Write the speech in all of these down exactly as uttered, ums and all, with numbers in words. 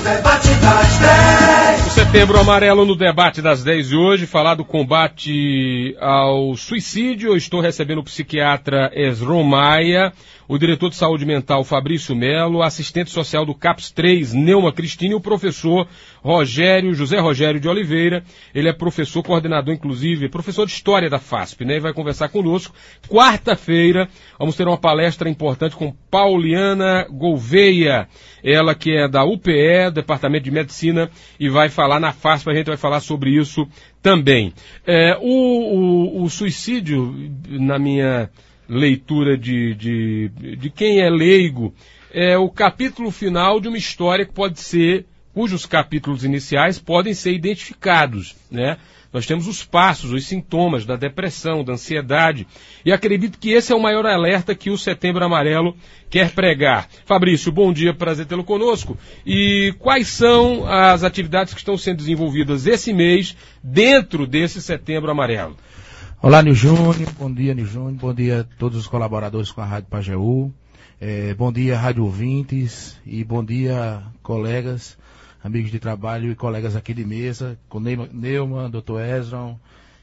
debate das dez. O Setembro Amarelo no debate das dez de hoje, falar do combate ao suicídio. Eu estou recebendo o psiquiatra Esron Maia, o diretor de saúde mental Fabrício Melo, assistente social do CAPS três, Neuma Cristina, e o professor Rogério, José Rogério de Oliveira. Ele é professor, coordenador, inclusive, professor de História da FASP, né? E vai conversar conosco. Quarta-feira, vamos ter uma palestra importante com Pauliana Gouveia, ela que é da U P E, Departamento de Medicina, e vai falar na FASP, a gente vai falar sobre isso também. É, o, o, o suicídio, na minha leitura de, de, de quem é leigo, é o capítulo final de uma história que pode ser, cujos capítulos iniciais podem ser identificados, né? Nós temos os passos, os sintomas da depressão, da ansiedade, e acredito que esse é o maior alerta que o Setembro Amarelo quer pregar. Fabrício, bom dia, prazer tê-lo conosco. E quais são as atividades que estão sendo desenvolvidas esse mês dentro desse Setembro Amarelo? Olá, Nil Júnior, bom dia, Nil Júnior, bom dia a todos os colaboradores com a Rádio Pajeú, é, bom dia, rádio ouvintes, e bom dia, colegas, amigos de trabalho e colegas aqui de mesa, com Neuma, doutor Esron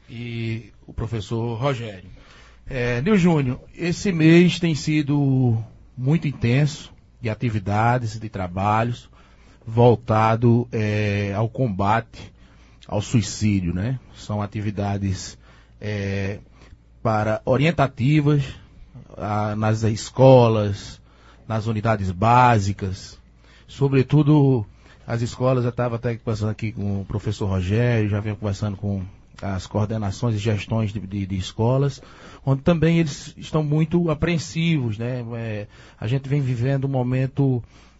e o professor Rogério. É, Nil Júnior, esse mês tem sido muito intenso de atividades, de trabalhos, voltado é, ao combate ao suicídio, né? São atividades É, para orientativas a, nas escolas, nas unidades básicas, sobretudo as escolas. Eu estava até conversando aqui com o professor Rogério, já venho conversando com as coordenações e gestões de, de, de escolas, onde também eles estão muito apreensivos, né? É, a gente vem vivendo um momento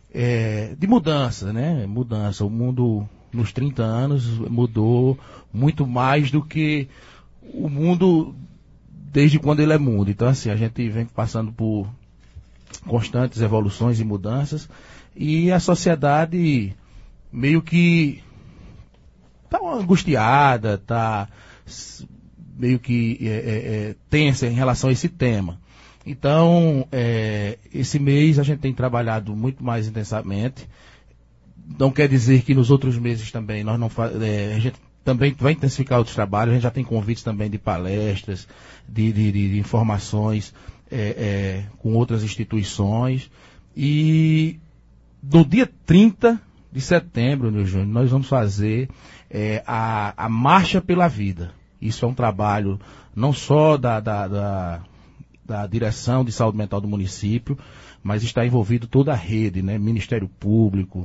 é, de mudança, né? Mudança. O mundo nos trinta anos mudou muito mais do que o mundo desde quando ele é mundo. Então, assim, a gente vem passando por constantes evoluções e mudanças, e a sociedade meio que está angustiada, está meio que é, é, tensa em relação a esse tema. Então, é, esse mês a gente tem trabalhado muito mais intensamente. Não quer dizer que nos outros meses também nós não é, a gente também vai intensificar outros trabalhos. A gente já tem convites também de palestras, de, de, de informações é, é, com outras instituições. E no dia trinta de setembro, meu Júnior, nós vamos fazer é, a, a Marcha pela Vida. Isso é um trabalho não só da, da, da, da Direção de Saúde Mental do município, mas está envolvido toda a rede, né? Ministério Público,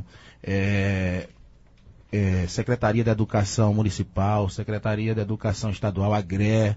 é, É, Secretaria da Educação Municipal, Secretaria da Educação Estadual, AGRE,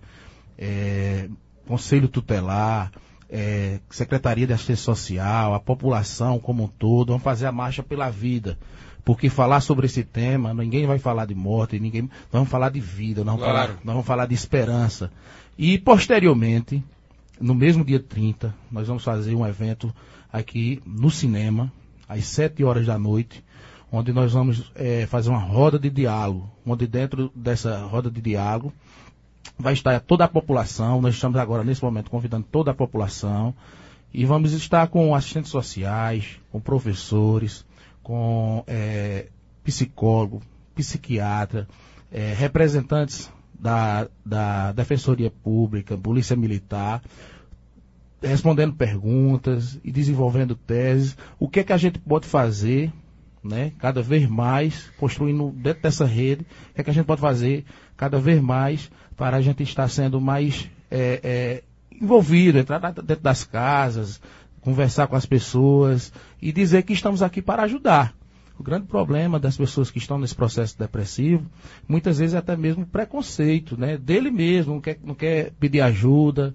é, Conselho Tutelar, é, Secretaria de Assistência Social, a população como um todo. Vamos fazer a Marcha pela Vida, porque falar sobre esse tema, ninguém vai falar de morte, ninguém, nós vamos falar de vida, nós vamos, claro. falar, nós vamos falar de esperança. E posteriormente, no mesmo dia trinta, nós vamos fazer um evento aqui no cinema, às sete horas da noite, onde nós vamos é, fazer uma roda de diálogo, onde dentro dessa roda de diálogo vai estar toda a população. Nós estamos agora, nesse momento, convidando toda a população, e vamos estar com assistentes sociais, com professores, com é, psicólogo, psiquiatra, é, representantes da, da Defensoria Pública, Polícia Militar, respondendo perguntas e desenvolvendo teses. O que é que a gente pode fazer, né, cada vez mais, construindo dentro dessa rede, o que é que a gente pode fazer cada vez mais para a gente estar sendo mais é, é, envolvido, entrar dentro das casas, conversar com as pessoas e dizer que estamos aqui para ajudar. O grande problema das pessoas que estão nesse processo depressivo, muitas vezes é até mesmo preconceito, né, dele mesmo, não quer, não quer pedir ajuda,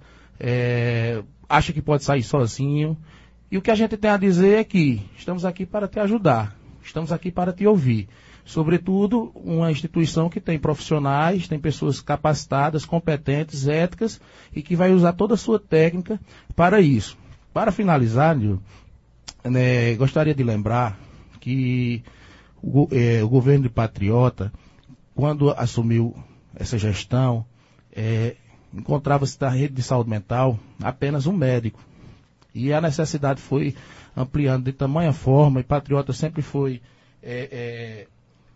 é, acha que pode sair sozinho. E o que a gente tem a dizer é que estamos aqui para te ajudar. Estamos aqui para te ouvir. Sobretudo, uma instituição que tem profissionais, tem pessoas capacitadas, competentes, éticas, e que vai usar toda a sua técnica para isso. Para finalizar, né, gostaria de lembrar que o, é, o governo de Patriota, quando assumiu essa gestão, é, encontrava-se na rede de saúde mental apenas um médico. E a necessidade foi ampliando de tamanha forma, e Patriota sempre foi é, é,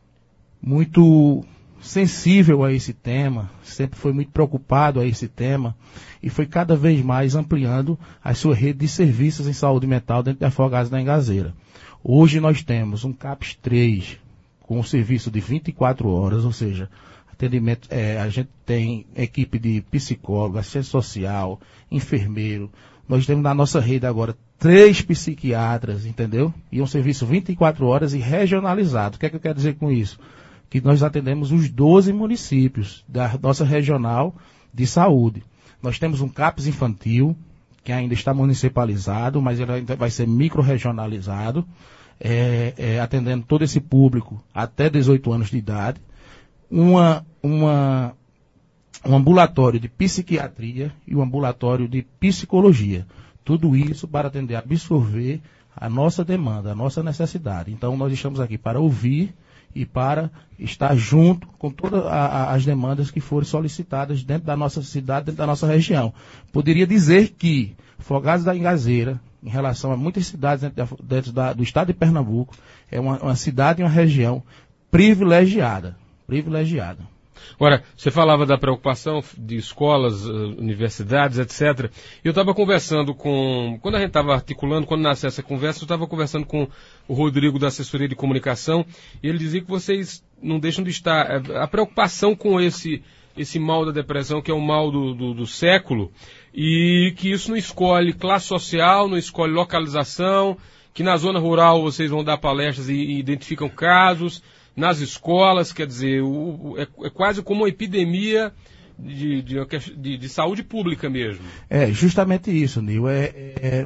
muito sensível a esse tema, sempre foi muito preocupado a esse tema e foi cada vez mais ampliando a sua rede de serviços em saúde mental dentro da Afogados da Engazeira. Hoje nós temos um CAPS três com um serviço de vinte e quatro horas, ou seja, atendimento, é, a gente tem equipe de psicólogo, assistente social, enfermeiro. Nós temos na nossa rede agora três psiquiatras, entendeu? E um serviço vinte e quatro horas e regionalizado. O que é que eu quero dizer com isso? Que nós atendemos os doze municípios da nossa regional de saúde. Nós temos um CAPS infantil, que ainda está municipalizado, mas ele ainda vai ser micro-regionalizado, é, é, atendendo todo esse público até dezoito anos de idade. Uma, uma, um ambulatório de psiquiatria e um ambulatório de psicologia. Tudo isso para atender, absorver a nossa demanda, a nossa necessidade. Então, nós estamos aqui para ouvir e para estar junto com todas as demandas que forem solicitadas dentro da nossa cidade, dentro da nossa região. Poderia dizer que Afogados da Engazeira, em relação a muitas cidades dentro, da, dentro da, do estado de Pernambuco, é uma, uma cidade e uma região privilegiada. Privilegiada. Agora, você falava da preocupação de escolas, universidades, etcétera. Eu estava conversando com... Quando a gente estava articulando, quando nasceu essa conversa, eu estava conversando com o Rodrigo da assessoria de comunicação, e ele dizia que vocês não deixam de estar... A preocupação com esse, esse mal da depressão, que é o mal do, do, do século, e que isso não escolhe classe social, não escolhe localização, que na zona rural vocês vão dar palestras e, e identificam casos... Nas escolas, quer dizer, o, o, é, é quase como uma epidemia de, de, de, de saúde pública mesmo. É, justamente isso, Nil. É, é,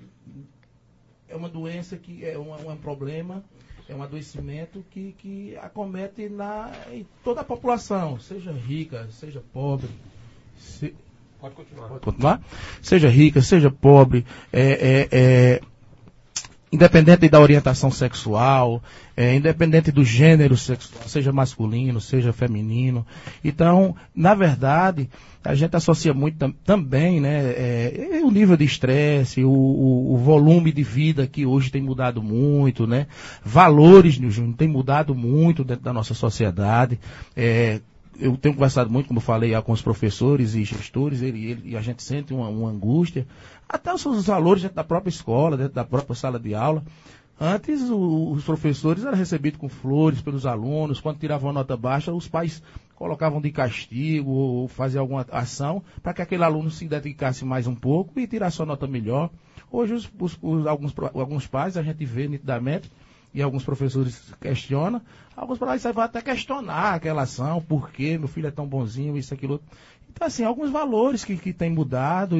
é uma doença que é um, um problema, é um adoecimento que, que acomete na, em toda a população, seja rica, seja pobre. Se, pode continuar. Pode continuar? Seja rica, seja pobre, é, é, é independente da orientação sexual, é, independente do gênero sexual, seja masculino, seja feminino. Então, na verdade, a gente associa muito tam, também, né, é, o nível de estresse, o, o, o volume de vida que hoje tem mudado muito, né, valores, Nil Júnior, tem mudado muito dentro da nossa sociedade. É, eu tenho conversado muito, como eu falei, com os professores e gestores, ele, ele, e a gente sente uma, uma angústia, até os seus valores dentro da própria escola, dentro da própria sala de aula. Antes, o, os professores eram recebidos com flores pelos alunos, quando tiravam nota baixa, os pais colocavam de castigo ou faziam alguma ação para que aquele aluno se dedicasse mais um pouco e tirasse uma nota melhor. Hoje, os, os, os, alguns, alguns pais, a gente vê nitidamente, e alguns professores questionam, alguns pais vão até questionar aquela ação, por que meu filho é tão bonzinho, isso, aquilo. Então, assim, alguns valores que, que têm mudado e,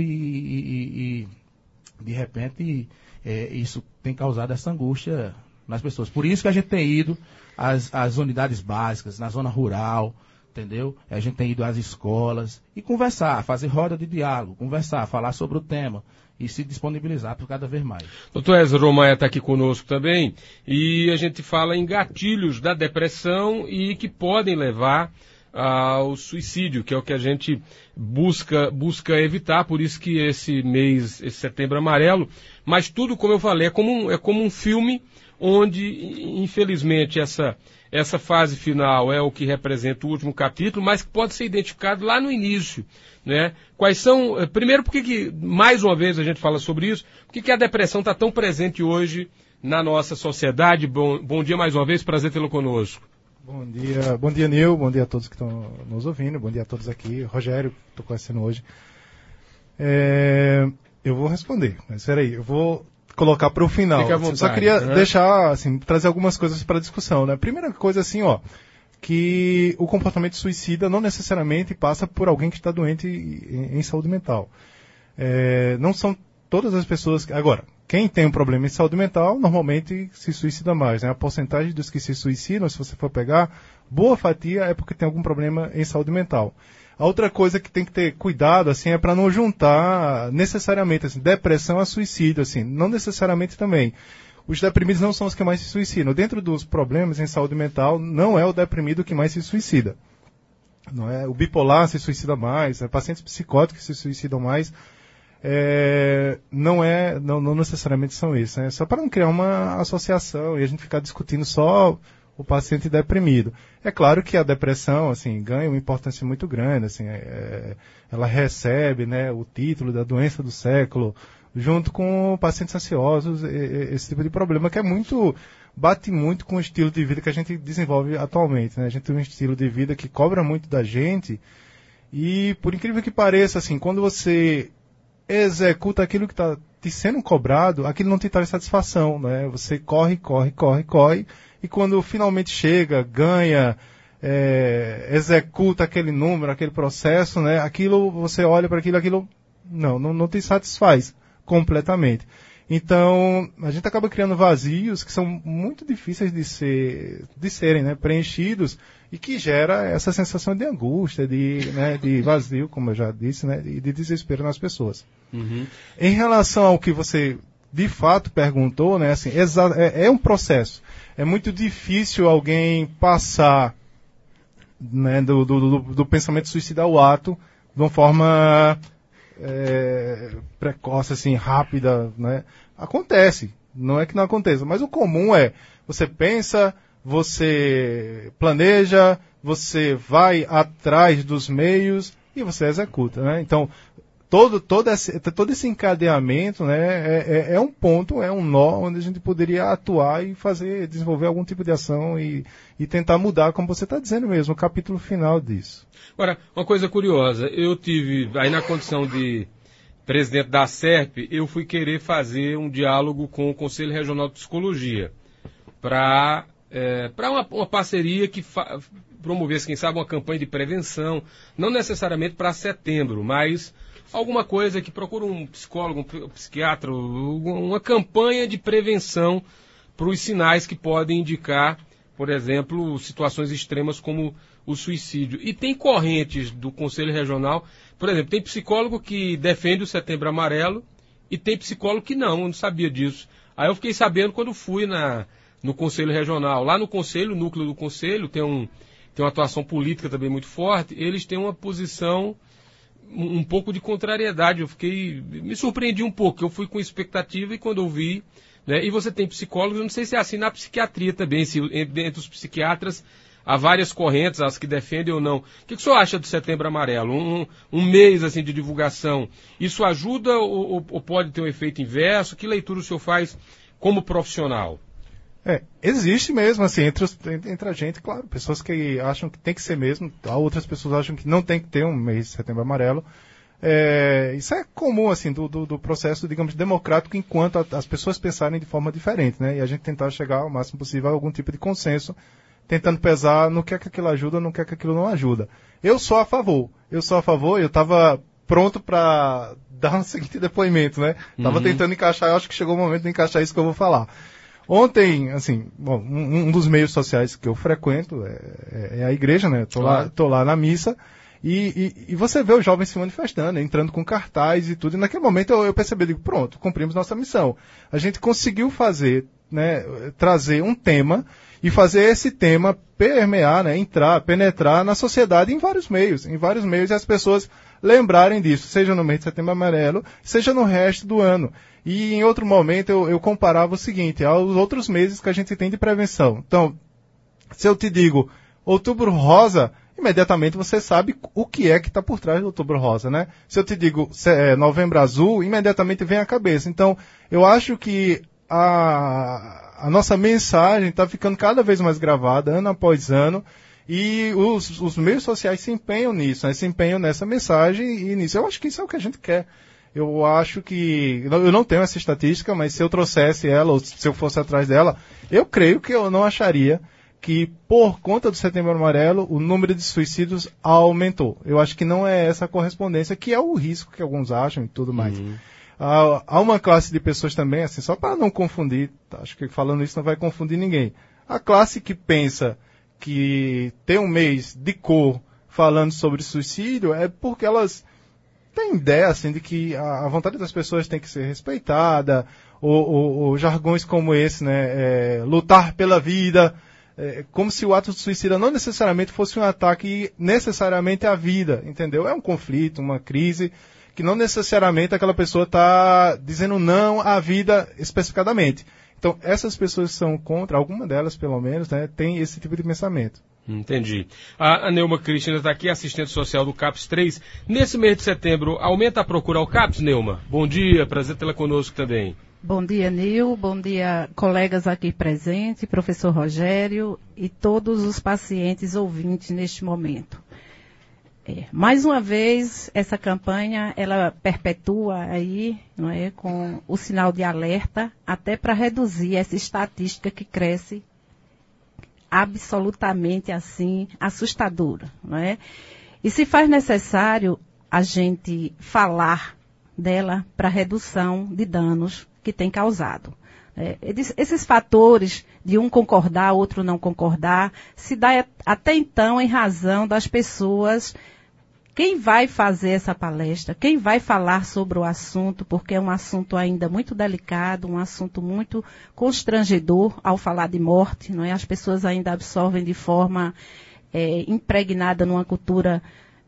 e, e de repente, é, isso tem causado essa angústia nas pessoas. Por isso que a gente tem ido às, às unidades básicas, na zona rural, entendeu? A gente tem ido às escolas e conversar, fazer roda de diálogo, conversar, falar sobre o tema e se disponibilizar por cada vez mais. doutor Ezra Romaia está aqui conosco também, e a gente fala em gatilhos da depressão e que podem levar ao suicídio, que é o que a gente busca, busca evitar, por isso que esse mês, esse setembro amarelo, mas tudo, como eu falei, é como um, é como um filme onde, infelizmente, essa, essa fase final é o que representa o último capítulo, mas que pode ser identificado lá no início, né? Quais são, primeiro, por que que, mais uma vez a gente fala sobre isso, por que que a depressão está tão presente hoje na nossa sociedade? Bom, bom dia mais uma vez, prazer tê-lo conosco. Bom dia, bom dia, Nil, bom dia a todos que estão nos ouvindo, bom dia a todos aqui, Rogério, que estou conhecendo hoje. É, eu vou responder, mas peraí, eu vou colocar para o final. Fique à vontade. Eu só queria uhum. deixar, assim, trazer algumas coisas para discussão, né? Primeira coisa, assim, ó, que o comportamento suicida não necessariamente passa por alguém que está doente em, em saúde mental. É, não são todas as pessoas... Que, agora, quem tem um problema em saúde mental, normalmente se suicida mais, né? A porcentagem dos que se suicidam, se você for pegar, boa fatia é porque tem algum problema em saúde mental. A outra coisa que tem que ter cuidado, assim, é para não juntar necessariamente, assim, depressão a suicídio, assim, não necessariamente também. Os deprimidos não são os que mais se suicidam. Dentro dos problemas em saúde mental, não é o deprimido que mais se suicida. Não é? O bipolar se suicida mais, é pacientes psicóticos se suicidam mais. é, não, é, não, não necessariamente são esses, né? Só para não criar uma associação e a gente ficar discutindo só o paciente deprimido. É claro que a depressão, assim, ganha uma importância muito grande, assim, é, ela recebe, né, o título da doença do século, junto com pacientes ansiosos, esse tipo de problema que é muito, bate muito com o estilo de vida que a gente desenvolve atualmente, né? A gente tem um estilo de vida que cobra muito da gente e, por incrível que pareça, assim, quando você executa aquilo que está te sendo cobrado, aquilo não te traz satisfação, né? Você corre, corre, corre, corre, e quando finalmente chega, ganha, é, executa aquele número, aquele processo, né? Aquilo, você olha para aquilo, aquilo não, não, não te satisfaz completamente. Então, a gente acaba criando vazios que são muito difíceis de, ser, de serem, né, preenchidos e que gera essa sensação de angústia, de, né, de vazio, como eu já disse, né, e de desespero nas pessoas. Uhum. Em relação ao que você de fato perguntou, né, assim, é, é um processo. É muito difícil alguém passar, né, do, do, do, do pensamento suicida ao ato de uma forma é, precoce, assim, rápida, né? Acontece, não é que não aconteça, mas o comum é, você pensa, você planeja, você vai atrás dos meios e você executa, né? Então, todo, todo, esse, todo esse encadeamento, né, é, é, é um ponto, é um nó onde a gente poderia atuar e fazer, desenvolver algum tipo de ação e, e tentar mudar, como você está dizendo mesmo, o capítulo final disso. Agora, uma coisa curiosa, eu tive, aí na condição de presidente da SERP, eu fui querer fazer um diálogo com o Conselho Regional de Psicologia para é, para uma, uma parceria que fa- promovesse, quem sabe, uma campanha de prevenção, não necessariamente para setembro, mas alguma coisa que procura um psicólogo, um psiquiatra, uma campanha de prevenção para os sinais que podem indicar, por exemplo, situações extremas como o suicídio. E tem correntes do Conselho Regional, por exemplo, tem psicólogo que defende o Setembro Amarelo e tem psicólogo que não, eu não sabia disso. Aí eu fiquei sabendo quando fui na, no Conselho Regional. Lá no Conselho, o núcleo do Conselho, tem, um, tem uma atuação política também muito forte, eles têm uma posição um, um pouco de contrariedade. Eu fiquei, me surpreendi um pouco, eu fui com expectativa e quando eu vi, né, e você tem psicólogos, eu não sei se é assim na psiquiatria também, se entre, entre os psiquiatras há várias correntes, as que defendem ou não. O que, que o senhor acha do Setembro Amarelo? Um, um mês assim, de divulgação, isso ajuda ou, ou pode ter um efeito inverso? Que leitura o senhor faz como profissional? É, existe mesmo, assim, entre, os, entre a gente, claro, pessoas que acham que tem que ser mesmo, outras pessoas acham que não tem que ter um mês de Setembro Amarelo. É, isso é comum, assim, do, do, do processo, digamos, democrático, enquanto a, as pessoas pensarem de forma diferente, né? E a gente tentar chegar ao máximo possível a algum tipo de consenso, tentando pesar no que é que aquilo ajuda, no que é que aquilo não ajuda. Eu sou a favor. Eu sou a favor, eu estava pronto para dar um seguinte depoimento, né? Estava uhum. tentando encaixar, eu acho que chegou o momento de encaixar isso que eu vou falar. Ontem, assim, bom, um, um dos meios sociais que eu frequento é, é a igreja, né? Tô claro. lá, tô lá na missa e, e, e você vê os jovens se manifestando, entrando com cartaz e tudo. E naquele momento eu, eu percebi, digo, pronto, cumprimos nossa missão. A gente conseguiu fazer, né, trazer um tema e fazer esse tema permear, né, entrar, penetrar na sociedade em vários meios, em vários meios e as pessoas lembrarem disso, seja no mês de Setembro Amarelo, seja no resto do ano. E em outro momento eu, eu comparava o seguinte, aos outros meses que a gente tem de prevenção. Então, se eu te digo Outubro Rosa, imediatamente você sabe o que é que está por trás do Outubro Rosa, né? Se eu te digo é, Novembro Azul, imediatamente vem à cabeça. Então, eu acho que a, a nossa mensagem está ficando cada vez mais gravada, ano após ano, e os, os meios sociais se empenham nisso, né? Se empenham nessa mensagem e nisso. Eu acho que isso é o que a gente quer. Eu acho que, eu não tenho essa estatística, mas se eu trouxesse ela, ou se eu fosse atrás dela, eu creio que eu não acharia que, por conta do Setembro Amarelo, o número de suicídios aumentou. Eu acho que não é essa correspondência, que é o risco que alguns acham e tudo mais. Uhum. Há, há uma classe de pessoas também, assim, só para não confundir, acho que falando isso não vai confundir ninguém. A classe que pensa que tem um mês de cor falando sobre suicídio é porque elas têm ideia, assim, de que a, a vontade das pessoas tem que ser respeitada, ou, ou, ou jargões como esse, né, é, lutar pela vida, é, como se o ato de suicídio não necessariamente fosse um ataque necessariamente à vida, entendeu? É um conflito, uma crise que não necessariamente aquela pessoa está dizendo não à vida especificadamente. Então, essas pessoas que são contra, alguma delas pelo menos, né, tem esse tipo de pensamento. Entendi. A, a Neuma Cristina está aqui, assistente social do CAPS três. Nesse mês de setembro, aumenta a procura ao CAPS, Neuma? Bom dia, prazer tê-la conosco também. Bom dia, Nil. Bom dia, colegas aqui presentes, professor Rogério e todos os pacientes ouvintes neste momento. É, mais uma vez, essa campanha, ela perpetua aí, não é, com o sinal de alerta, até para reduzir essa estatística que cresce absolutamente, assim, assustadora, não é? E se faz necessário a gente falar dela para redução de danos que tem causado. É, esses fatores de um concordar, outro não concordar, se dá até então em razão das pessoas, quem vai fazer essa palestra, quem vai falar sobre o assunto, porque é um assunto ainda muito delicado, um assunto muito constrangedor ao falar de morte, não é? As pessoas ainda absorvem de forma é, impregnada numa cultura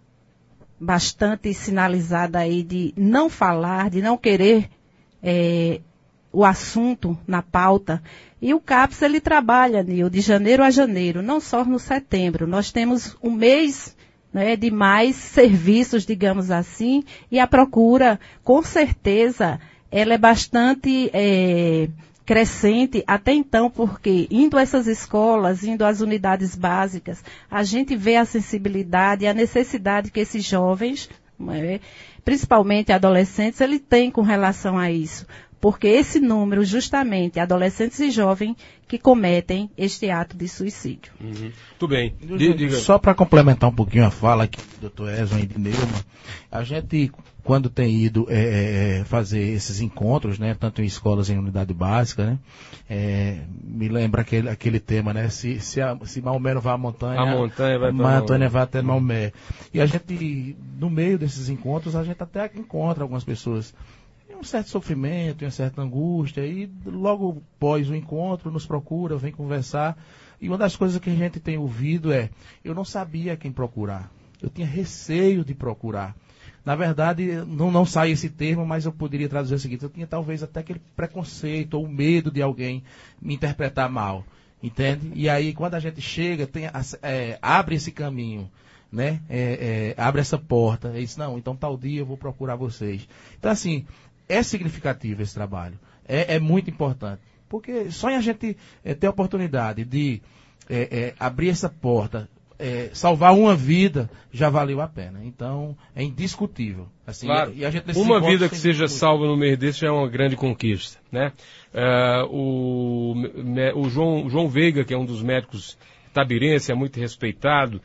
bastante sinalizada aí de não falar, de não querer é, o assunto na pauta. E o CAPS, ele trabalha, Nil, de janeiro a janeiro, não só no setembro. Nós temos um mês, né, de mais serviços, digamos assim, e a procura, com certeza, ela é bastante é, crescente até então, porque indo a essas escolas, indo às unidades básicas, a gente vê a sensibilidade e a necessidade que esses jovens, né, principalmente adolescentes, ele tem com relação a isso. Porque esse número, justamente, adolescentes e jovens que cometem este ato de suicídio. Uhum. Tudo bem. Diga. Só para complementar um pouquinho a fala aqui do doutor Edson e de Neuma, a gente, quando tem ido é, fazer esses encontros, né, tanto em escolas em unidade básica, né, é, me lembra aquele, aquele tema, né, se, se, a, se Maomé não vai à montanha, a montanha vai, a montanha vai até Maomé. E a gente, no meio desses encontros, a gente até encontra algumas pessoas um certo sofrimento, uma certa angústia, e logo após o encontro nos procura, vem conversar, e uma das coisas que a gente tem ouvido é, eu não sabia quem procurar, eu tinha receio de procurar. Na verdade, não, não sai esse termo, mas eu poderia traduzir o seguinte, eu tinha talvez até aquele preconceito ou medo de alguém me interpretar mal, entende? E aí, quando a gente chega, tem, é, abre esse caminho, né? É, é, abre essa porta, e diz, não, então tal dia eu vou procurar vocês. Então, assim, é significativo esse trabalho, é, é muito importante, porque só em a gente é, ter a oportunidade de é, é, abrir essa porta, é, salvar uma vida, já valeu a pena. Então, é indiscutível. Assim, claro, e a gente uma vida que seja salva no meio desse já é uma grande conquista, né? Uh, o, o João, João Veiga, que é um dos médicos tabirense, é muito respeitado,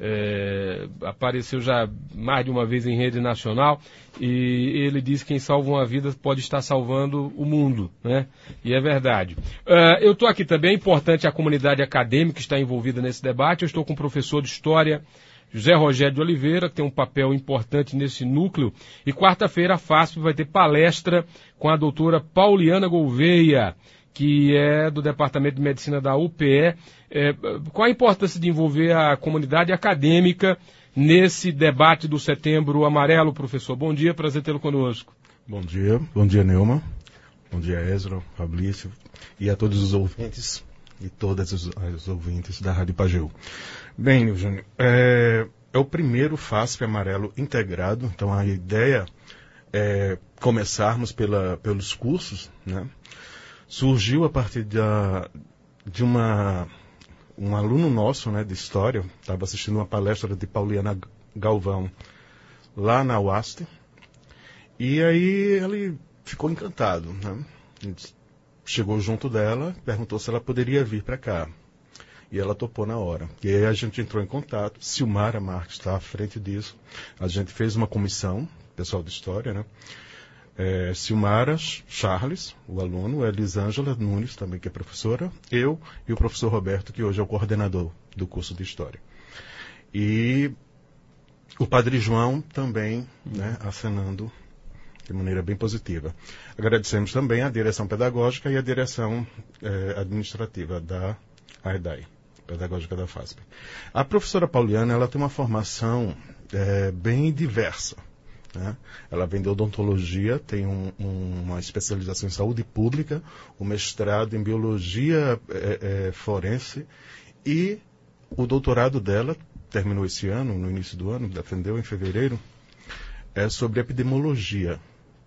É, apareceu já mais de uma vez em rede nacional, e ele diz que quem salva uma vida pode estar salvando o mundo, né? E é verdade. Uh, eu estou aqui também, é importante a comunidade acadêmica que está envolvida nesse debate. Eu estou com o professor de História, José Rogério de Oliveira, que tem um papel importante nesse núcleo, e quarta-feira a FASP vai ter palestra com a doutora Pauliana Gouveia, que é do Departamento de Medicina da U P E. É, qual a importância de envolver a comunidade acadêmica nesse debate do Setembro Amarelo, professor? Bom dia, prazer tê-lo conosco. Bom dia, bom dia, Neuma. Bom dia, Ezra, Fabrício, e a todos os ouvintes e todas os, os ouvintes da Rádio Pajeú. Bem, Nil Júnior, é, é o primeiro FASP Amarelo integrado, então a ideia é começarmos pela, pelos cursos, né? Surgiu a partir da, de uma, um aluno nosso, né, de História, estava assistindo uma palestra de Pauliana Galvão lá na U A S T, e aí ele ficou encantado, né? Chegou junto dela, perguntou se ela poderia vir para cá, e ela topou na hora. E aí a gente entrou em contato, Silmara Marques está à frente disso, a gente fez uma comissão, pessoal de História, né? É, Silmara, Charles, o aluno, Elisângela Nunes, também que é professora, eu e o professor Roberto, que hoje é o coordenador do curso de História. E o Padre João também, né, acenando de maneira bem positiva. Agradecemos também a direção pedagógica e a direção é, administrativa da A E D A I, pedagógica da FASP. A professora Pauliana, ela tem uma formação é, bem diversa. né? Ela vem de odontologia, tem um, um, uma especialização em saúde pública, um mestrado em biologia é, é, forense e o doutorado dela, terminou esse ano, no início do ano, defendeu em fevereiro, é sobre epidemiologia.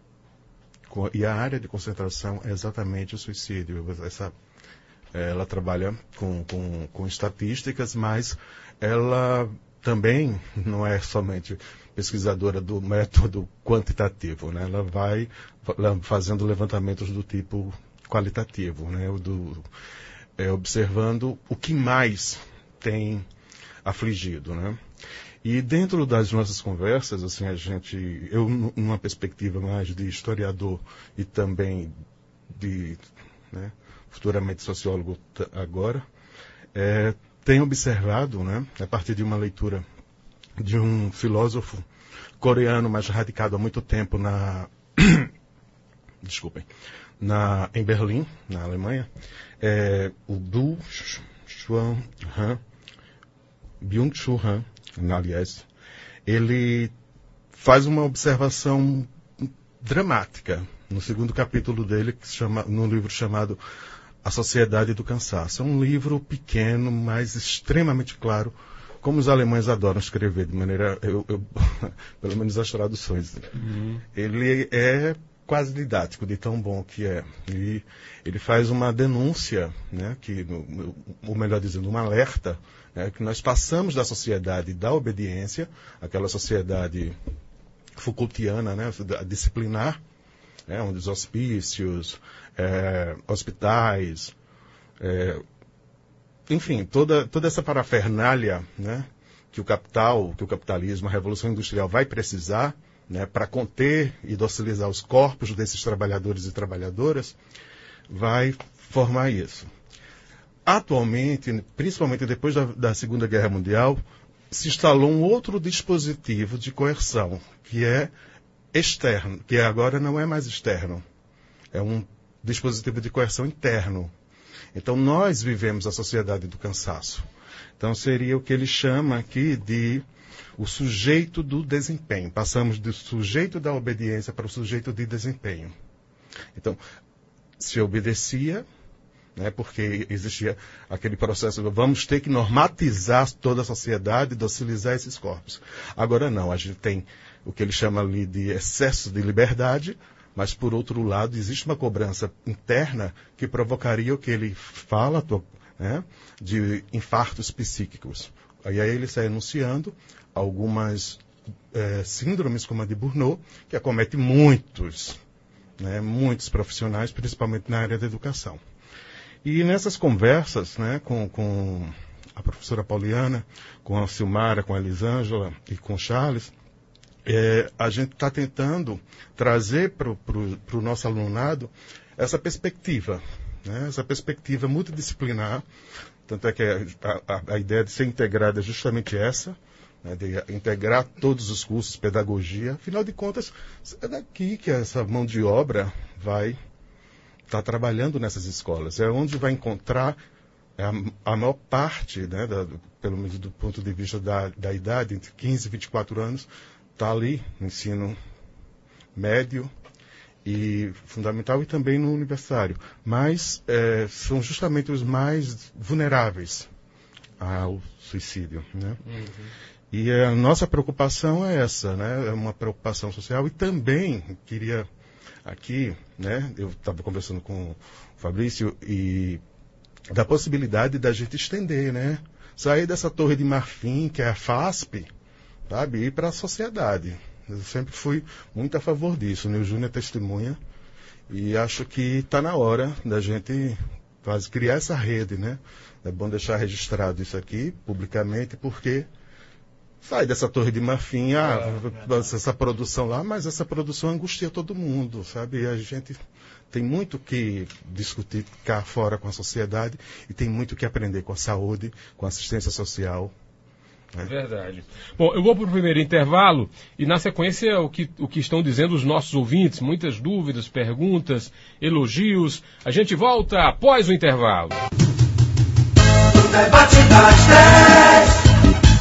E a área de concentração é exatamente o suicídio. Essa, ela trabalha com, com, com estatísticas, mas ela também não é somente pesquisadora do método quantitativo, né? Ela vai fazendo levantamentos do tipo qualitativo, né? Do, é, observando o que mais tem afligido, né? E dentro das nossas conversas, assim, a gente, eu numa perspectiva mais de historiador e também de, né, futuramente sociólogo agora, é, tenho observado, né, a partir de uma leitura de um filósofo coreano, mas radicado há muito tempo na, desculpem, na, em Berlim, na Alemanha, é, o Byung-Chul Han, Byung-Chul Han, aliás, ele faz uma observação dramática no segundo capítulo dele, que se chama, num livro chamado A Sociedade do Cansaço. É um livro pequeno, mas extremamente claro, como os alemães adoram escrever, de maneira, eu, eu, pelo menos as traduções. Uhum. Ele é quase didático, de tão bom que é. E ele faz uma denúncia, né, que, ou melhor dizendo, um alerta, né, que nós passamos da sociedade da obediência, aquela sociedade Foucaultiana, né, disciplinar, né, onde os hospícios, é, hospitais, é, enfim, toda, toda essa parafernália, né, que o capital, que o capitalismo, a revolução industrial vai precisar, né, para conter e docilizar os corpos desses trabalhadores e trabalhadoras, vai formar isso. Atualmente, principalmente depois da, da Segunda Guerra Mundial, se instalou um outro dispositivo de coerção, que é externo, que agora não é mais externo, é um dispositivo de coerção interno. Então, nós vivemos a sociedade do cansaço. Então, seria o que ele chama aqui de o sujeito do desempenho. Passamos do sujeito da obediência para o sujeito de desempenho. Então, se obedecia, né, porque existia aquele processo, vamos ter que normatizar toda a sociedade, docilizar esses corpos. Agora não, a gente tem o que ele chama ali de excesso de liberdade, mas, por outro lado, existe uma cobrança interna que provocaria o que ele fala, né, de infartos psíquicos. Aí ele sai anunciando algumas é, síndromes, como a de Burnout, que acomete muitos, né, muitos profissionais, principalmente na área da educação. E nessas conversas, né, com, com a professora Pauliana, com a Silmara, com a Elisângela e com o Charles, é, a gente está tentando trazer para o nosso alunado essa perspectiva, né, essa perspectiva multidisciplinar. Tanto é que a, a, a ideia de ser integrada é justamente essa, né, de integrar todos os cursos, pedagogia. Afinal de contas, é daqui que essa mão de obra vai estar tá trabalhando nessas escolas. É onde vai encontrar a, a maior parte, né, da, pelo menos do ponto de vista da, da idade, entre quinze e vinte e quatro anos, está ali no ensino médio e fundamental e também no universitário. Mas é, são justamente os mais vulneráveis ao suicídio, né? Uhum. E a nossa preocupação é essa, né? É uma preocupação social e também queria aqui, né? Eu estava conversando com o Fabrício e da possibilidade da gente estender, né? Sair dessa torre de marfim que é a FASP, sabe? E ir para a sociedade. Eu sempre fui muito a favor disso, né? O Júnior é testemunha e acho que está na hora da gente quase criar essa rede, né? É bom deixar registrado isso aqui publicamente, porque sai dessa torre de marfim, ah, é, essa produção lá, mas essa produção angustia todo mundo, sabe? E a gente tem muito que discutir cá fora com a sociedade e tem muito que aprender com a saúde, com a assistência social. É verdade. Bom, eu vou para o primeiro intervalo e na sequência o que, o que estão dizendo os nossos ouvintes, muitas dúvidas, perguntas, elogios. A gente volta após o intervalo. O debate das dez.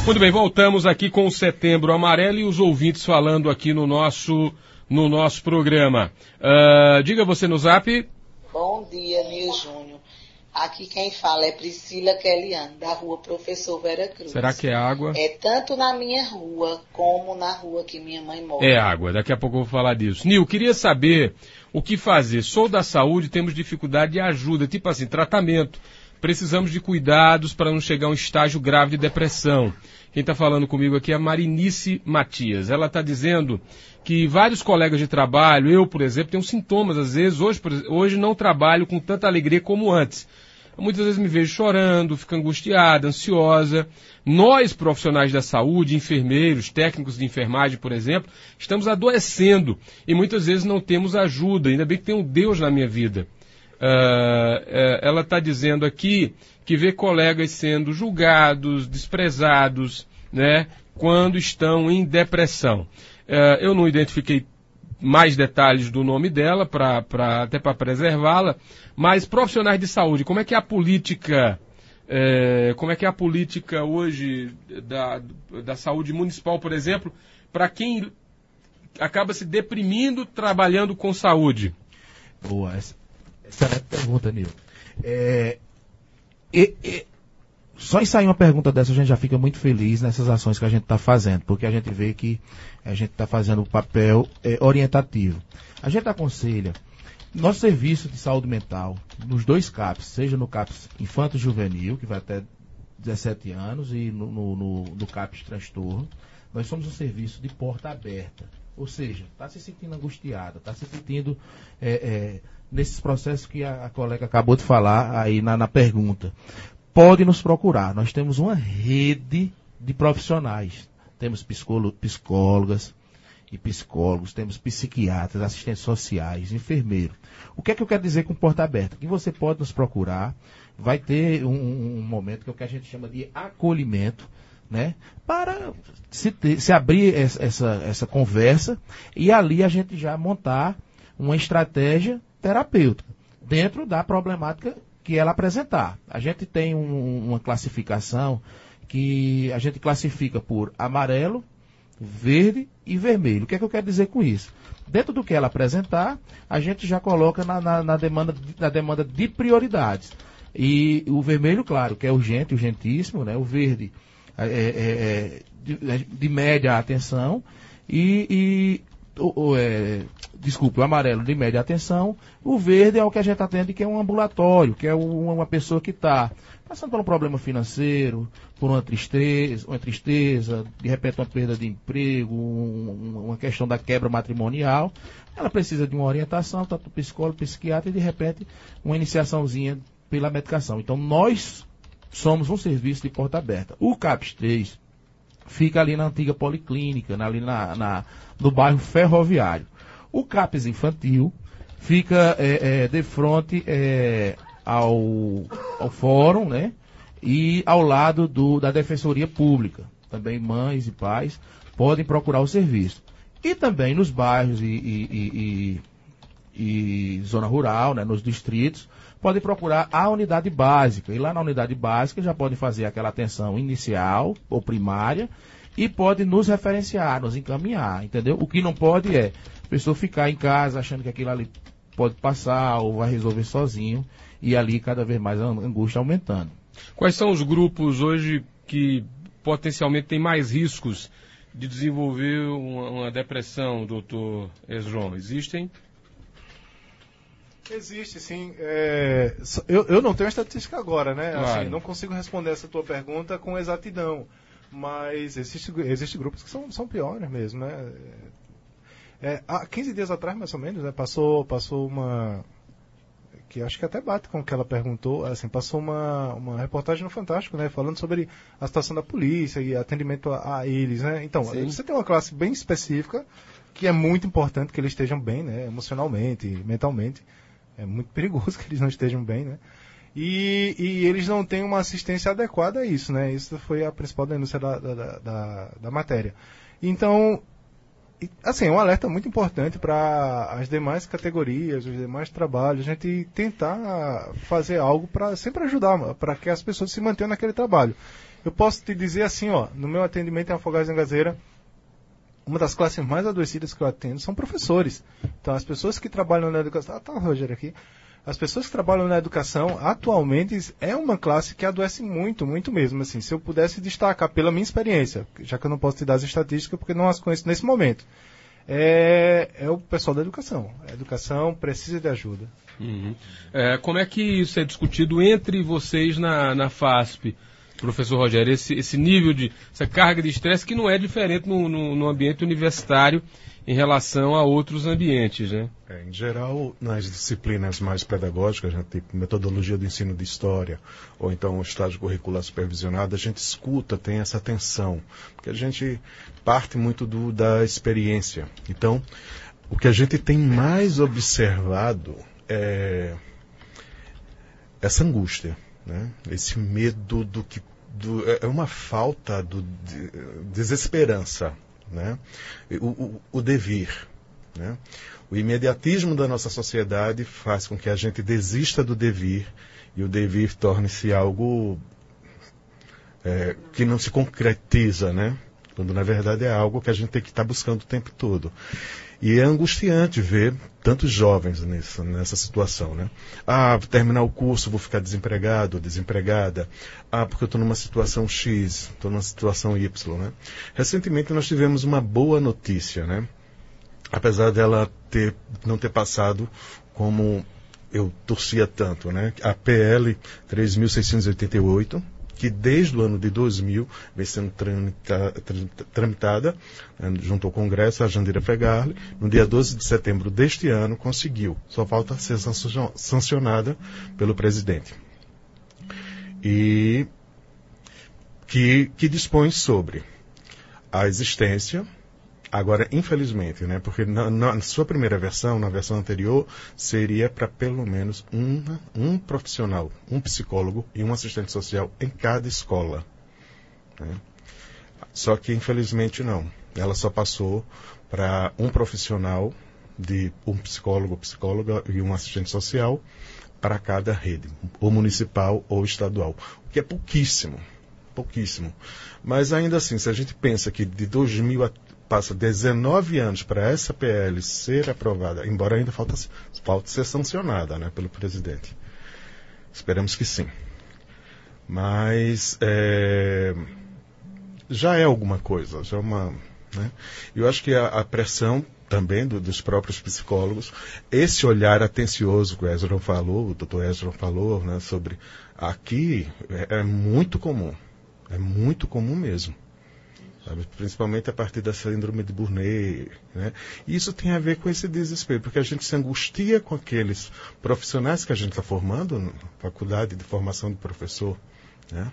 Muito bem, voltamos aqui com o Setembro Amarelo e os ouvintes falando aqui no nosso, no nosso programa. Uh, diga você no zap. Bom dia, Nil Júnior. Aqui quem fala é Priscila Keliane, da rua Professor Vera Cruz. Será que é água? É tanto na minha rua, como na rua que minha mãe mora. É água, daqui a pouco eu vou falar disso. Nil, queria saber o que fazer. Sou da saúde, temos dificuldade de ajuda, tipo assim, tratamento. Precisamos de cuidados para não chegar a um estágio grave de depressão. Quem está falando comigo aqui é a Marinice Matias. Ela está dizendo que vários colegas de trabalho, eu, por exemplo, tenho sintomas, às vezes, hoje, hoje não trabalho com tanta alegria como antes. Muitas vezes me vejo chorando, fico angustiada, ansiosa. Nós, profissionais da saúde, enfermeiros, técnicos de enfermagem, por exemplo, estamos adoecendo e muitas vezes não temos ajuda. Ainda bem que tem um Deus na minha vida. Uh, uh, ela está dizendo aqui que vê colegas sendo julgados, desprezados, né, quando estão em depressão. Uh, eu não identifiquei mais detalhes do nome dela, pra, pra, até para preservá-la, mas profissionais de saúde, como é que é a política, é, como é que é a política hoje da, da saúde municipal, por exemplo, para quem acaba se deprimindo trabalhando com saúde? Boa, essa, excelente pergunta, Nil. É, e, e, só em sair uma pergunta dessa a gente já fica muito feliz nessas ações que a gente está fazendo, porque a gente vê que a gente está fazendo o papel é, orientativo. A gente aconselha nosso serviço de saúde mental nos dois CAPs, seja no CAPS Infanto Juvenil, que vai até dezessete anos, e no, no, no, no CAPS Transtorno, nós somos um serviço de porta aberta. Ou seja, está se sentindo angustiada, está se sentindo é, é, nesses processos que a, a colega acabou de falar aí na, na pergunta. Pode nos procurar. Nós temos uma rede de profissionais. Temos psicólogo, psicólogas e psicólogos, temos psiquiatras, assistentes sociais, enfermeiros. O que é que eu quero dizer com porta aberta? Que você pode nos procurar, vai ter um, um momento que é o que a gente chama de acolhimento, né? Para se, ter, se abrir essa, essa conversa e ali a gente já montar uma estratégia terapêutica dentro da problemática que ela apresentar. A gente tem um, uma classificação que a gente classifica por amarelo, verde e vermelho. O que é que eu quero dizer com isso? Dentro do que ela apresentar, a gente já coloca na, na, na, demanda, na demanda de prioridades. E o vermelho, claro, que é urgente, urgentíssimo, né? O verde é, é, é de, de média atenção e... e O, o, é, desculpe, o amarelo de média atenção, o verde é o que a gente atende, que é um ambulatório, que é uma, uma pessoa que está passando por um problema financeiro, por uma tristeza, uma tristeza, de repente uma perda de emprego, um, uma questão da quebra matrimonial, ela precisa de uma orientação, tanto psicólogo, psiquiatra, e de repente uma iniciaçãozinha pela medicação. Então nós somos um serviço de porta aberta. O CAPS três fica ali na antiga Policlínica, ali na, na, no bairro Ferroviário. O CAPS Infantil fica é, é, de frente é, ao, ao fórum, né? E ao lado do, da Defensoria Pública. Também mães e pais podem procurar o serviço. E também nos bairros e, e, e, e, e zona rural, né? Nos distritos, podem procurar a unidade básica. E lá na unidade básica já podem fazer aquela atenção inicial ou primária e pode nos referenciar, nos encaminhar, entendeu? O que não pode é a pessoa ficar em casa achando que aquilo ali pode passar ou vai resolver sozinho e ali cada vez mais a angústia aumentando. Quais são os grupos hoje que potencialmente têm mais riscos de desenvolver uma, uma depressão, doutor Esrom? Existem? Existe, sim. É, eu, eu não tenho estatística agora, né? Claro. Assim, não consigo responder essa tua pergunta com exatidão. Mas existem existe grupos que são, são piores mesmo, né? É, há quinze dias atrás, mais ou menos, né, passou, passou uma... que acho que até bate com o que ela perguntou, assim, passou uma, uma reportagem no Fantástico, né? Falando sobre a situação da polícia e atendimento a, a eles, né? Então, Sim. Você tem uma classe bem específica que é muito importante que eles estejam bem, né? Emocionalmente, mentalmente. É muito perigoso que eles não estejam bem, né? E, e eles não têm uma assistência adequada a isso, né? Isso foi a principal denúncia da, da, da, da matéria. Então, e, assim, um alerta muito importante para as demais categorias, os demais trabalhos, a gente tentar fazer algo para sempre ajudar, para que as pessoas se mantenham naquele trabalho. Eu posso te dizer assim, ó, no meu atendimento em Afogados em Gazeira, uma das classes mais adoecidas que eu atendo são professores. Então, as pessoas que trabalham na educação... Ah, tá o Rogério aqui. As pessoas que trabalham na educação, atualmente, é uma classe que adoece muito, muito mesmo. Assim, se eu pudesse destacar pela minha experiência, já que eu não posso te dar as estatísticas porque não as conheço nesse momento, é, é o pessoal da educação. A educação precisa de ajuda. Uhum. É, como é que isso é discutido entre vocês na, na FASP? Professor Rogério, esse, esse nível de, essa carga de estresse que não é diferente no, no, no ambiente universitário em relação a outros ambientes, né? É, em geral, nas disciplinas mais pedagógicas, né, tipo metodologia do ensino de história, ou então o estágio curricular supervisionado, a gente escuta, tem essa atenção, porque a gente parte muito do, da experiência. Então, o que a gente tem mais observado é essa angústia, né? Esse medo do que do, é uma falta do, de desesperança, né? O, o, o devir, né? O imediatismo da nossa sociedade faz com que a gente desista do devir e o devir torne-se algo é, que não se concretiza, né? Quando na verdade é algo que a gente tem que estar buscando o tempo todo. E é angustiante ver tantos jovens nessa, nessa situação, né? Ah, vou terminar o curso, vou ficar desempregado, desempregada. Ah, porque eu estou numa situação X, estou numa situação Y, né? Recentemente nós tivemos uma boa notícia, né? Apesar dela ter, não ter passado como eu torcia tanto, né? A P L três mil seiscentos e oitenta e oito, que desde o ano de dois mil vem sendo tramita, tramitada, né, junto ao Congresso, a Jandira Fegali, no dia doze de setembro deste ano, conseguiu. Só falta ser sancionada pelo presidente. E que, que dispõe sobre a existência. Agora, infelizmente, né, porque na, na sua primeira versão, na versão anterior, seria para pelo menos um, um profissional, um psicólogo e um assistente social em cada escola, né? Só que, infelizmente, não. Ela só passou para um profissional, de um psicólogo, psicóloga e um assistente social para cada rede, ou municipal ou estadual, o que é pouquíssimo, pouquíssimo. Mas, ainda assim, se a gente pensa que de dois mil a passa dezenove anos para essa P L ser aprovada, embora ainda falta, falta ser sancionada, né, pelo presidente. Esperamos que sim. Mas é, já é alguma coisa, já é uma... Né? Eu acho que a, a pressão também do, dos próprios psicólogos, esse olhar atencioso que o Ezra falou, o doutor Ezra falou, né, sobre aqui, é, é muito comum. É muito comum mesmo. Sabe? Principalmente a partir da síndrome de Burnet, né? E isso tem a ver com esse desespero, porque a gente se angustia com aqueles profissionais que a gente está formando na faculdade de formação de professor, né?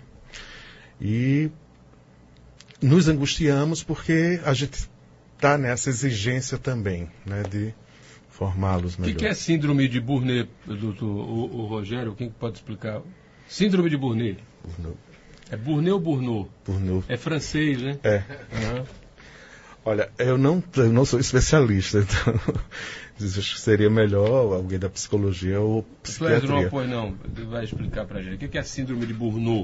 E nos angustiamos porque a gente está nessa exigência também, né, de formá-los melhor. O que, que é síndrome de Burnet, doutor o, o Rogério? Quem pode explicar? Síndrome de Burnet. Burnet. É Burnet ou Burnout? Burnout. É francês, né? É. Uhum. Olha, eu não, eu não sou especialista, então acho que seria melhor alguém da psicologia ou psiquiatria. Tu és, não, não, vai explicar pra gente. O que é a síndrome de Burnout?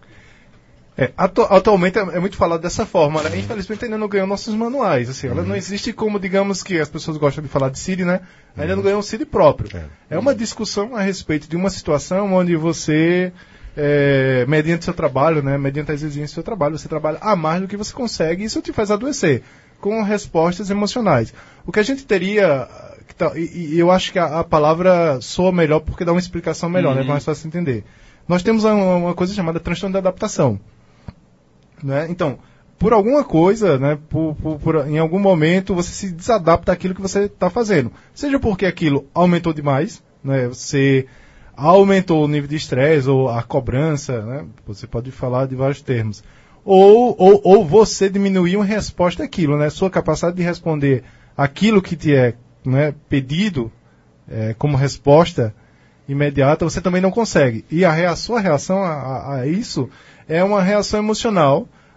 É, atu atualmente é, é muito falado dessa forma, né? Infelizmente ainda não ganhou nossos manuais, assim, ela uhum. não existe como, digamos que as pessoas gostam de falar de C I D, né? Ainda uhum. não ganhou um C I D próprio. É. é uma discussão a respeito de uma situação onde você... É, mediante seu trabalho, né, mediante a exigência do seu trabalho, você trabalha a mais do que você consegue e isso te faz adoecer, com respostas emocionais. O que a gente teria, e, e eu acho que a, a palavra soa melhor porque dá uma explicação melhor, uhum. né, mais fácil de entender. Nós temos uma, uma coisa chamada transtorno de adaptação. Né? Então, por alguma coisa, né, por, por, por, em algum momento, você se desadapta àquilo que você está fazendo. Seja porque aquilo aumentou demais, né, você... aumentou o nível de estresse ou a cobrança, né? Você pode falar de vários termos. Ou, ou, ou você diminuiu a resposta àquilo, né? Sua capacidade de responder aquilo que te é, né, pedido é, como resposta imediata, você também não consegue. E a, rea- a sua reação a, a, a isso é uma reação emocional,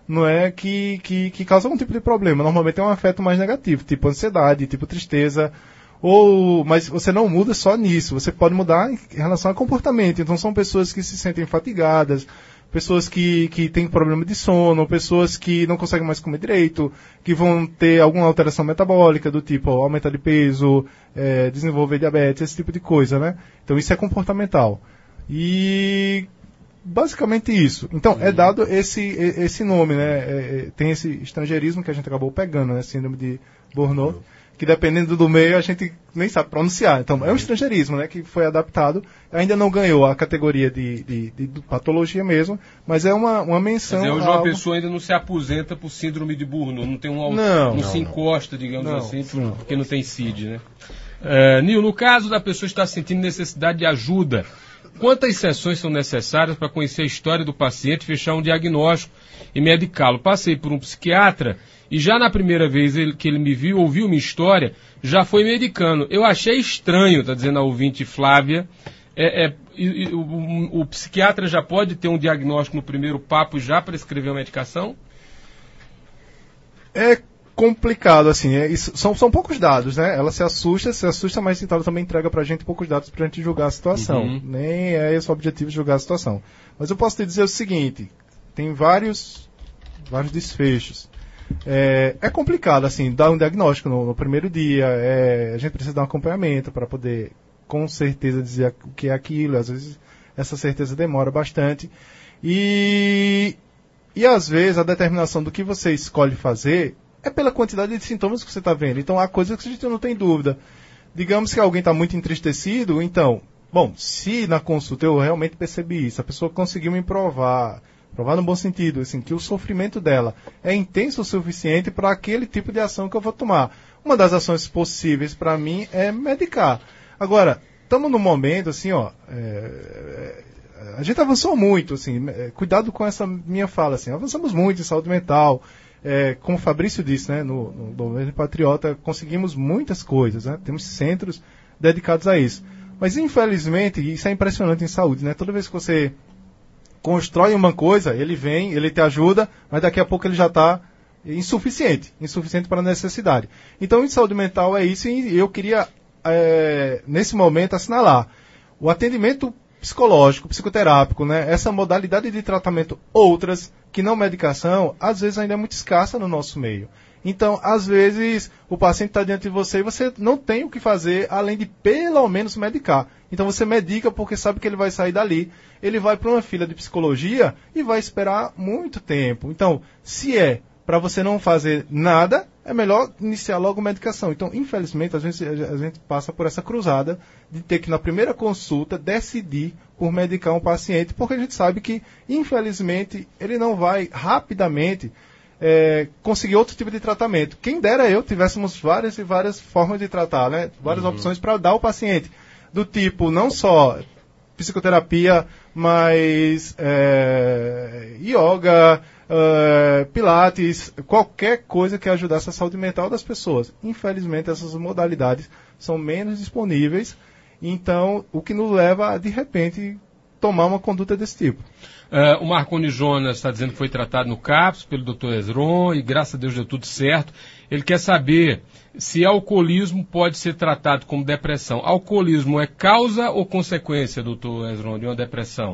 não é que, que, que causa algum tipo de problema. Normalmente é um afeto mais negativo, tipo ansiedade, tipo tristeza, ou, mas você não muda só nisso, você pode mudar em relação ao comportamento. Então são pessoas que se sentem fatigadas, pessoas que, que têm problema de sono, pessoas que não conseguem mais comer direito, que vão ter alguma alteração metabólica do tipo aumentar de peso, é, desenvolver diabetes, esse tipo de coisa, né? Então isso é comportamental. E basicamente isso. Então, uhum. é dado esse, esse nome, né? É, é, tem esse estrangeirismo que a gente acabou pegando, né? Síndrome de Burnout, uhum. que dependendo do meio a gente nem sabe pronunciar. Então, uhum. é um estrangeirismo, né? Que foi adaptado. Ainda não ganhou a categoria de, de, de, de patologia mesmo, mas é uma, uma menção... Quer dizer, hoje a uma algo... pessoa ainda não se aposenta por síndrome de Burnout, não tem um... Não, não, não se não. encosta, digamos não, assim, não. porque não tem C I D, né? Uh, Nil, no caso da pessoa estar sentindo necessidade de ajuda, quantas sessões são necessárias para conhecer a história do paciente, fechar um diagnóstico e medicá-lo? Passei por um psiquiatra e já na primeira vez ele, que ele me viu, ouviu minha história, já foi medicando. Eu achei estranho, está dizendo a ouvinte Flávia, é, é, e, e, o, o psiquiatra já pode ter um diagnóstico no primeiro papo já para escrever uma medicação? É complicado, assim, é, isso, são, são poucos dados, né? Ela se assusta, se assusta, mas então ela também entrega pra gente poucos dados pra gente julgar a situação. Uhum. Nem é esse o objetivo de julgar a situação. Mas eu posso te dizer o seguinte, tem vários, vários desfechos. É, é complicado, assim, dar um diagnóstico no, no primeiro dia, é, a gente precisa dar um acompanhamento para poder, com certeza, dizer o que é aquilo, às vezes essa certeza demora bastante. E, e às vezes a determinação do que você escolhe fazer é pela quantidade de sintomas que você está vendo. Então, há coisas que a gente não tem dúvida. Digamos que alguém está muito entristecido, então, bom, se na consulta eu realmente percebi isso, a pessoa conseguiu me provar, provar no bom sentido, assim, que o sofrimento dela é intenso o suficiente para aquele tipo de ação que eu vou tomar. Uma das ações possíveis para mim é medicar. Agora, estamos num momento, assim, ó, é, a gente avançou muito, assim, é, cuidado com essa minha fala, assim, avançamos muito em saúde mental. É, como o Fabrício disse, né, no, no Governo Patriota, conseguimos muitas coisas, né, temos centros dedicados a isso. Mas, infelizmente, isso é impressionante em saúde, né, toda vez que você constrói uma coisa, ele vem, ele te ajuda, mas daqui a pouco ele já está insuficiente, insuficiente para a necessidade. Então, em saúde mental é isso, e eu queria, é, nesse momento, assinalar o atendimento psicológico, psicoterápico, né, essa modalidade de tratamento, outras que não medicação, às vezes ainda é muito escassa no nosso meio. Então, às vezes, o paciente está diante de você e você não tem o que fazer além de pelo menos medicar. Então, você medica porque sabe que ele vai sair dali, ele vai para uma fila de psicologia e vai esperar muito tempo. Então, se é para você não fazer nada, é melhor iniciar logo medicação. Então, infelizmente, às vezes a gente passa por essa cruzada de ter que, na primeira consulta, decidir por medicar um paciente, porque a gente sabe que, infelizmente, ele não vai rapidamente é, conseguir outro tipo de tratamento. Quem dera eu tivéssemos várias e várias formas de tratar, né? Várias uhum. opções para dar ao paciente. Do tipo, não só psicoterapia, mas é, yoga, é, pilates, qualquer coisa que ajudasse a saúde mental das pessoas. Infelizmente, essas modalidades são menos disponíveis. Então, o que nos leva a, de repente, tomar uma conduta desse tipo. Uh, o Marconi Jonas está dizendo que foi tratado no CAPS pelo doutor Ezron e, graças a Deus, deu tudo certo. Ele quer saber se alcoolismo pode ser tratado como depressão. Alcoolismo é causa ou consequência, doutor Ezron, de uma depressão?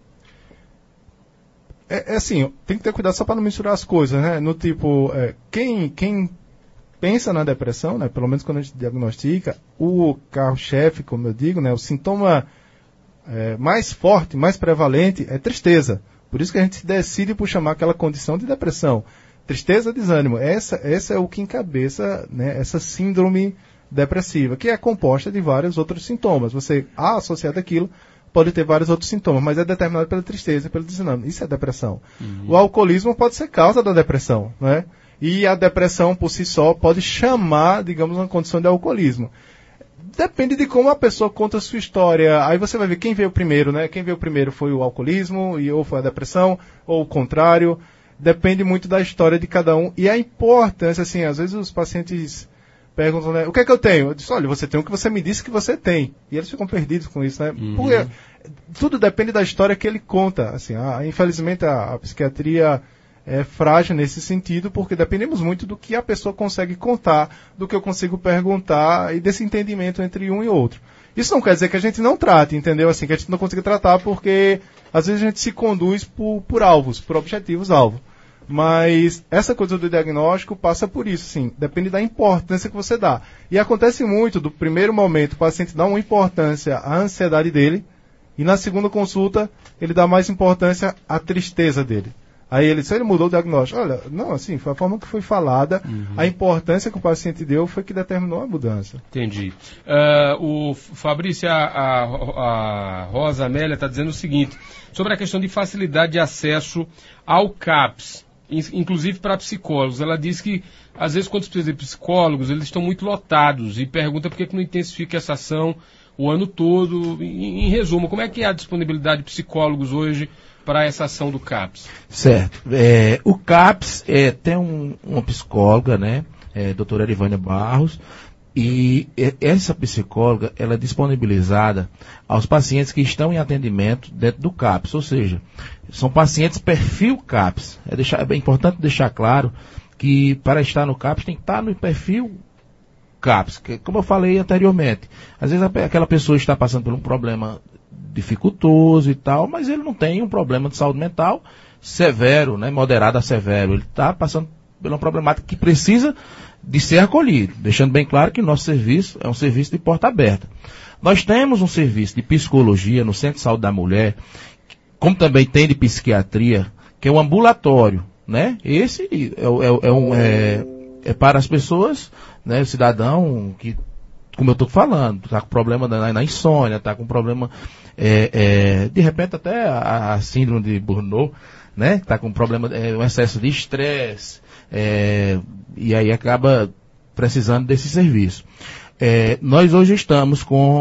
É, é assim, tem que ter cuidado só para não misturar as coisas, né? No tipo, é, quem... quem pensa na depressão, né, pelo menos quando a gente diagnostica, o carro-chefe, como eu digo, né, o sintoma é, mais forte, mais prevalente é tristeza. Por isso que a gente decide por chamar aquela condição de depressão. Tristeza, desânimo. Essa, essa é o que encabeça, né, essa síndrome depressiva, que é composta de vários outros sintomas. Você, ah, associado àquilo, pode ter vários outros sintomas, mas é determinado pela tristeza e pelo desânimo. Isso é depressão. Uhum. O alcoolismo pode ser causa da depressão, né? E a depressão, por si só, pode chamar, digamos, uma condição de alcoolismo. Depende de como a pessoa conta a sua história. Aí você vai ver quem veio primeiro, né? Quem veio primeiro foi o alcoolismo, e ou foi a depressão, ou o contrário. Depende muito da história de cada um. E a importância, assim, às vezes os pacientes perguntam, né? O que é que eu tenho? Eu disse, olha, você tem o que você me disse que você tem. E eles ficam perdidos com isso, né? Uhum. Porque tudo depende da história que ele conta. Assim, a, infelizmente, a, a psiquiatria... é frágil nesse sentido, porque dependemos muito do que a pessoa consegue contar, do que eu consigo perguntar e desse entendimento entre um e outro. Isso não quer dizer que a gente não trate, entendeu? Assim, que a gente não consiga tratar porque às vezes a gente se conduz por, por alvos, por objetivos-alvo. Mas essa coisa do diagnóstico passa por isso, sim. Depende da importância que você dá. E acontece muito, do primeiro momento, o paciente dá uma importância à ansiedade dele, e na segunda consulta, ele dá mais importância à tristeza dele. Aí ele, se ele mudou o diagnóstico, olha, não, assim, foi a forma que foi falada, uhum. A importância que o paciente deu foi que determinou a mudança. Entendi. Uh, o Fabrício, a, a, a Rosa Amélia está dizendo o seguinte, sobre a questão de facilidade de acesso ao CAPS, inclusive para psicólogos. Ela diz que, às vezes, quando se precisa de psicólogos, eles estão muito lotados e pergunta por que não intensifica essa ação o ano todo. Em, em resumo, como é que é a disponibilidade de psicólogos hoje para essa ação do CAPS? Certo. É, o CAPS é, tem um, uma psicóloga, né, é, doutora Erivânia Barros, e essa psicóloga ela é disponibilizada aos pacientes que estão em atendimento dentro do CAPS, ou seja, são pacientes perfil CAPS. É, deixar, é bem importante deixar claro que para estar no CAPS tem que estar no perfil CAPS, que, como eu falei anteriormente, às vezes aquela pessoa está passando por um problema dificultoso e tal, mas ele não tem um problema de saúde mental severo, né, moderado a severo. Ele está passando por uma problemática que precisa de ser acolhido, deixando bem claro que o nosso serviço é um serviço de porta aberta. Nós temos um serviço de psicologia no Centro de Saúde da Mulher, como também tem de psiquiatria, que é um ambulatório, né? Esse é, é, é, um, é, é para as pessoas, né, o cidadão que, como eu estou falando, está com problema na, na insônia, está com problema, é, é, de repente até a, a síndrome de Burnout, né? Está com problema, é, um excesso de estresse, é, e aí acaba precisando desse serviço. É, nós hoje estamos com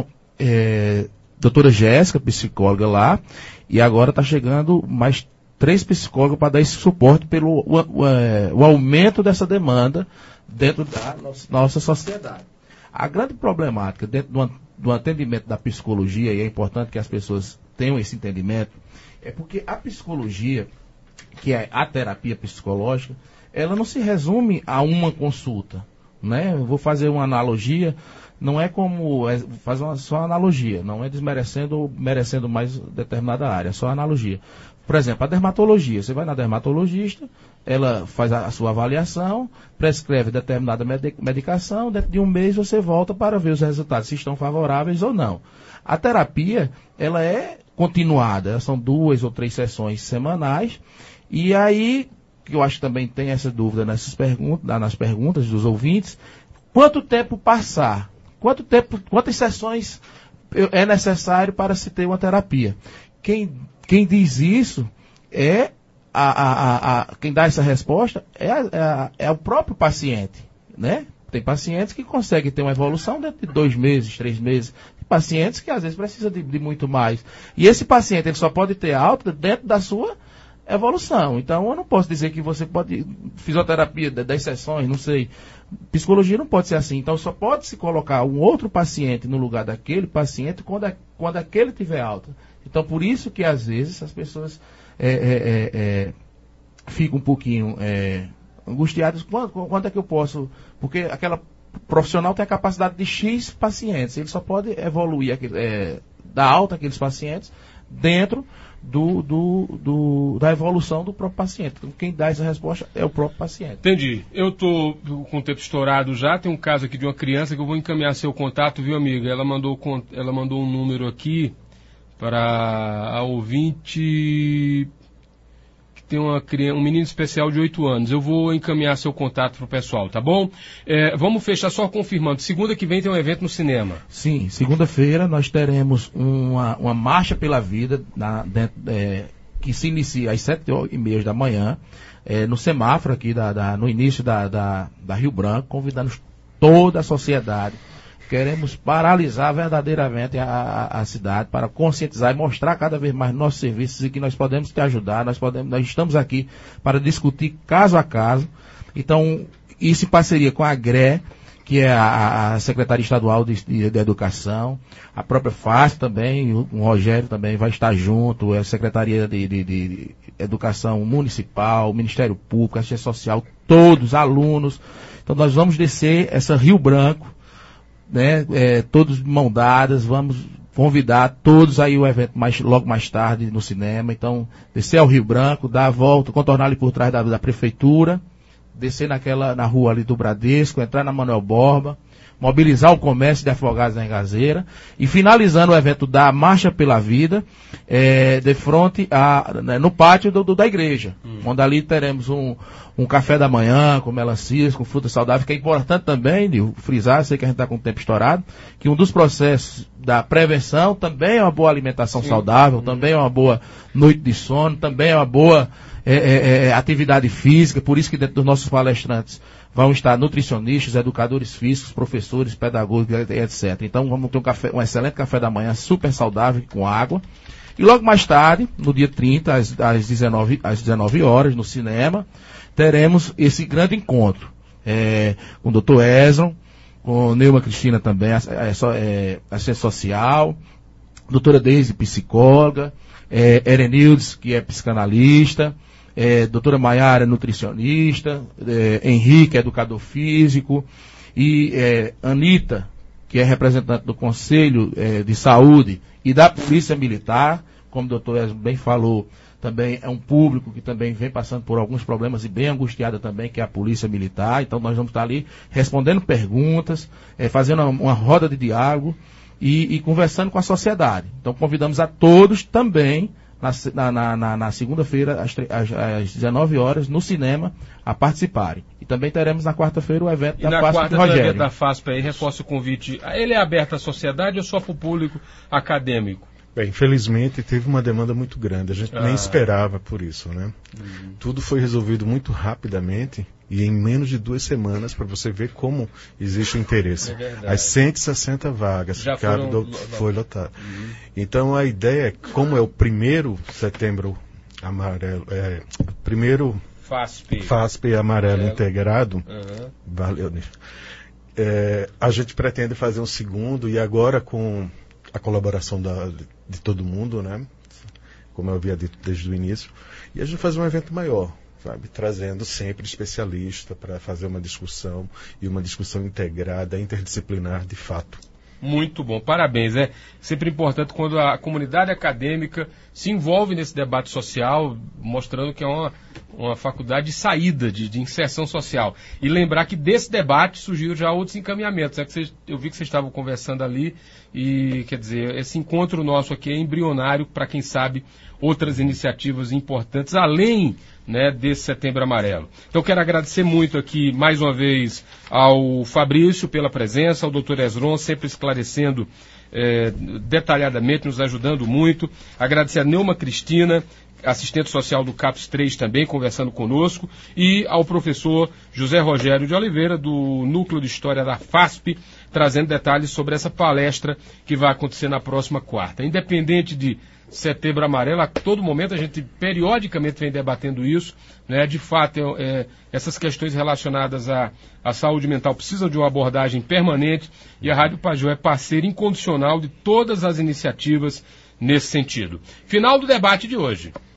é, doutora Jéssica, psicóloga lá, e agora está chegando mais três psicólogos para dar esse suporte pelo o, o, o aumento dessa demanda dentro da nossa, nossa sociedade. A grande problemática dentro do, do atendimento da psicologia, e é importante que as pessoas tenham esse entendimento, é porque a psicologia, que é a terapia psicológica, ela não se resume a uma consulta, né? Eu vou fazer uma analogia, não é como, é, faz uma, só uma analogia, não é desmerecendo ou merecendo mais determinada área, é só analogia. Por exemplo, a dermatologia, você vai na dermatologista, ela faz a, a sua avaliação, prescreve determinada medicação, dentro de um mês você volta para ver os resultados, se estão favoráveis ou não. A terapia, ela é continuada, são duas ou três sessões semanais, e aí, que eu acho que também tem essa dúvida nessas perguntas, nas perguntas dos ouvintes, quanto tempo passar? Quanto tempo, quantas sessões é necessário para se ter uma terapia? Quem, quem diz isso é a, a, a, a quem dá essa resposta é, a, é, a, é o próprio paciente, né? Tem pacientes que conseguem ter uma evolução dentro de dois meses, três meses. Tem pacientes que às vezes precisam de, de muito mais. E esse paciente ele só pode ter alta dentro da sua evolução. Então eu não posso dizer que você pode, fisioterapia, dez sessões, não sei. Psicologia não pode ser assim. Então só pode se colocar um outro paciente no lugar daquele paciente quando, a, quando aquele tiver alta. Então por isso que às vezes as pessoas é, é, é, é, ficam um pouquinho é, angustiadas. Quando, quando é que eu posso... Porque aquela profissional tem a capacidade de X pacientes. Ele só pode evoluir, aquele, é, dar alta àqueles pacientes dentro Do, do, do, da evolução do próprio paciente. Então, quem dá essa resposta é o próprio paciente. Entendi. Eu estou com o tempo estourado já. Tem um caso aqui de uma criança que eu vou encaminhar seu contato, viu, amiga? Ela mandou, ela mandou um número aqui para a ouvinte que tem uma criança, um menino especial de oito anos. Eu vou encaminhar seu contato para o pessoal, tá bom? É, vamos fechar só confirmando. Segunda que vem tem um evento no cinema. Sim, segunda-feira nós teremos uma, uma marcha pela vida na, dentro, é, que se inicia às sete e meia da manhã, é, no semáforo aqui, da, da, no início da, da, da Rio Branco, convidando toda a sociedade. Queremos paralisar verdadeiramente a, a, a cidade para conscientizar e mostrar cada vez mais nossos serviços e que nós podemos te ajudar, nós, podemos, nós estamos aqui para discutir caso a caso. Então, isso em parceria com a A G R E, que é a, a Secretaria Estadual de, de, de Educação, a própria F A S também, o, o Rogério também vai estar junto, a Secretaria de, de, de Educação Municipal, o Ministério Público, a Assistência Social, todos, alunos. Então nós vamos descer essa Rio Branco, né, é, todos de mão dadas, vamos convidar todos aí o evento mais, logo mais tarde no cinema. Então, descer ao Rio Branco, dar a volta, contornar ali por trás da, da prefeitura, descer naquela, na rua ali do Bradesco, entrar na Manuel Borba, mobilizar o comércio de Afogados da Engazeira e finalizando o evento da Marcha pela Vida, é, de frente a, né, no pátio do, do, da igreja, hum. onde ali teremos um, um café da manhã com melancias, com fruta saudável, que é importante também de frisar, sei que a gente está com o tempo estourado, que um dos processos da prevenção também é uma boa alimentação Sim. saudável, hum. também é uma boa noite de sono, também é uma boa é, é, é, atividade física, por isso que dentro dos nossos palestrantes vão estar nutricionistas, educadores físicos, professores, pedagogos, etcétera. Então vamos ter um, café, um excelente café da manhã, super saudável, com água. E logo mais tarde, no dia trinta, às, às, dezenove, às dezenove horas, no cinema, teremos esse grande encontro é, com o doutor Ezron, com Neuma Cristina também, é, assistente social, doutora Deise, psicóloga, é, Erenildes, que é psicanalista, É, doutora Maiara, nutricionista, é, Henrique, educador físico, e é, Anitta, que é representante do Conselho é, de Saúde e da Polícia Militar, como o doutor Esmo bem falou, também é um público que também vem passando por alguns problemas e bem angustiada também, que é a Polícia Militar. Então nós vamos estar ali respondendo perguntas, é, fazendo uma, uma roda de diálogo e, e conversando com a sociedade. Então convidamos a todos também, Na, na, na, na segunda-feira, às, às, às dezenove horas, no cinema, a participarem. E também teremos na quarta-feira o evento e da na FASP quarta do Rogério. evento da FASP aí, reforço o convite. Ele é aberto à sociedade ou só para o público acadêmico? Bem, infelizmente teve uma demanda muito grande, a gente ah. nem esperava por isso, né? Uhum. Tudo foi resolvido muito rapidamente e em menos de duas semanas, para você ver como existe o interesse. É As cento e sessenta vagas Já ficaram foram... do... foi lotado. Uhum. Então a ideia, como é o primeiro setembro amarelo, é, primeiro FASP, FASP amarelo é. integrado, uhum. valeu, é, a gente pretende fazer um segundo e agora com a colaboração da, de todo mundo, né? Como eu havia dito desde o início, e a gente fazer um evento maior, sabe? Trazendo sempre especialista para fazer uma discussão e uma discussão integrada, interdisciplinar de fato. Muito bom, parabéns. É sempre importante quando a comunidade acadêmica se envolve nesse debate social, mostrando que é uma, uma faculdade de saída, de, de inserção social. E lembrar que desse debate surgiram já outros encaminhamentos. É que vocês, eu vi que vocês estavam conversando ali e, quer dizer, esse encontro nosso aqui é embrionário para, quem sabe, outras iniciativas importantes, além, né, desse Setembro Amarelo. Então quero agradecer muito aqui, mais uma vez, ao Fabrício pela presença, ao doutor Ezron, sempre esclarecendo eh, detalhadamente, nos ajudando muito. Agradecer a Neuma Cristina, assistente social do CAPS três também, conversando conosco, e ao professor José Rogério de Oliveira, do Núcleo de História da FASP, trazendo detalhes sobre essa palestra que vai acontecer na próxima quarta. Independente de Setembro Amarelo, a todo momento a gente periodicamente vem debatendo isso, né? De fato, é, essas questões relacionadas à, à saúde mental precisam de uma abordagem permanente e a Rádio Pajéu é parceira incondicional de todas as iniciativas nesse sentido. Final do debate de hoje.